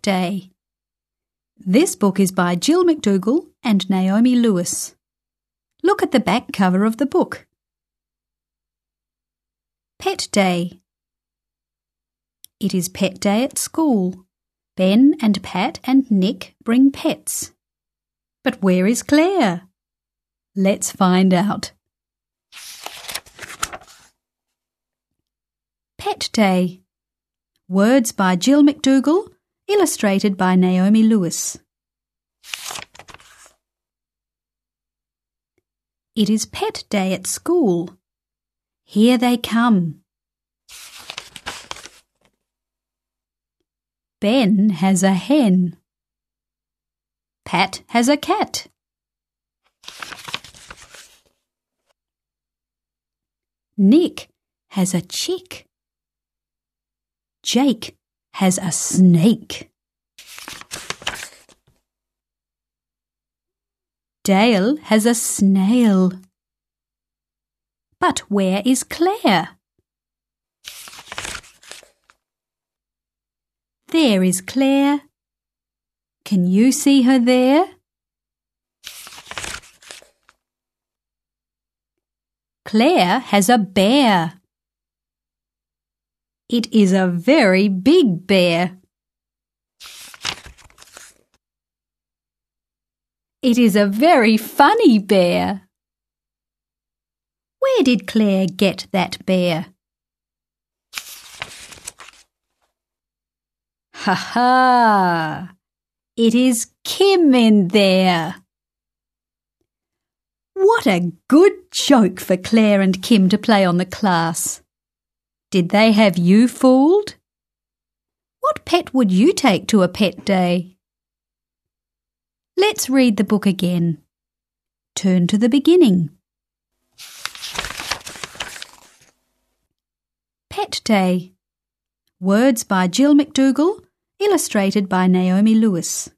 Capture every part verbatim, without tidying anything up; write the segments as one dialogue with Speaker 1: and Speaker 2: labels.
Speaker 1: Day. This book is by Jill McDougall and Naomi Lewis. Look at the back cover of the book. Pet Day. It is pet day at school. Ben and Pat and Nick bring pets. But where is Claire? Let's find out. Pet Day. Words by Jill McDougall, illustrated by Naomi Lewis. It is pet day at school. Here they come. Ben has a hen. Pat has a cat. Nick has a chick. Jake has a snake. Dale has a snail. But where is Claire? There is Claire. Can you see her there? Claire has a bear. It is a very big bear. It is a very funny bear. Where did Claire get that bear? Ha ha! It is Kim in there. What a good joke for Claire and Kim to play on the class. Did they have you fooled? What pet would you take to a pet day? Let's read the book again. Turn to the beginning. Pet Day. Words by Jill McDougall, illustrated by Naomi Lewis.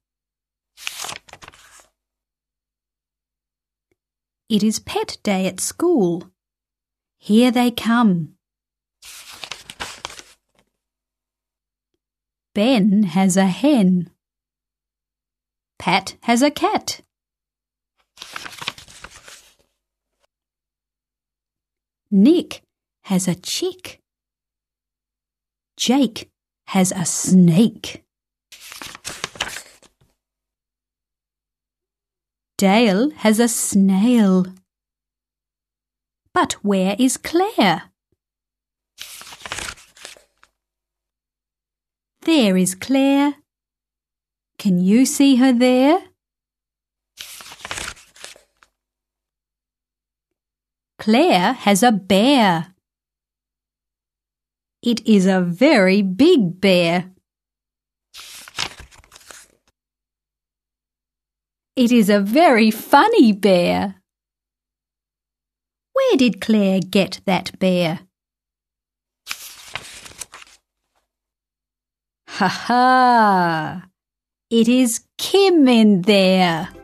Speaker 1: It is pet day at school. Here they come. Ben has a hen. Pat has a cat. Nick has a chick. Jake has a snake. Dale has a snail. But where is Claire? There is Claire. Can you see her there? Claire has a bear. It is a very big bear. It is a very funny bear. Where did Claire get that bear? Ha ha! It is Kim in there.